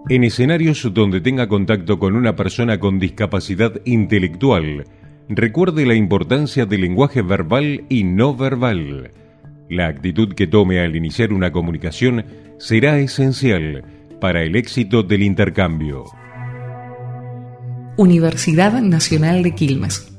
En escenarios donde tenga contacto con una persona con discapacidad intelectual, recuerde la importancia del lenguaje verbal y no verbal. La actitud que tome al iniciar una comunicación será esencial para el éxito del intercambio. Universidad Nacional de Quilmes.